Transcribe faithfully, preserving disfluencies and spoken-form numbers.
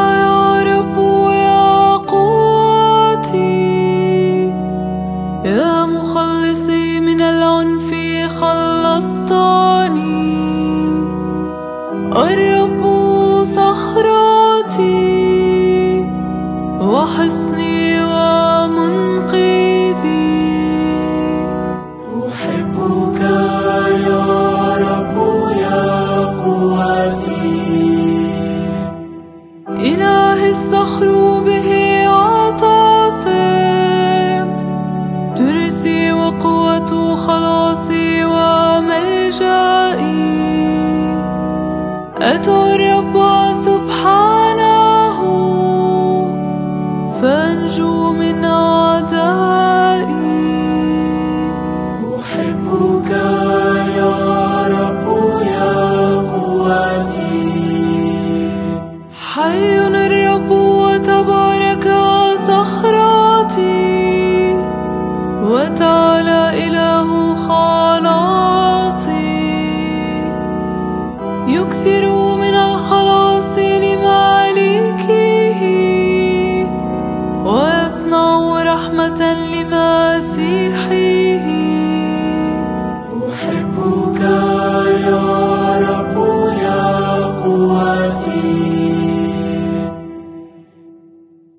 يا رب يا قوتي، يا مخلصي من العنف خلصتني. الرب صخرتي وحصني ومنقذي، أحبك يا رب يا قوتي. إلهي الصخر به أعتصم، ترسي وقوة خلاصي وملجئي. أتى الرب سبحانه فانجو من أعدائي. أحبك يا رب يا قوتي. حي الرب وتبارك صخرتي وتعالى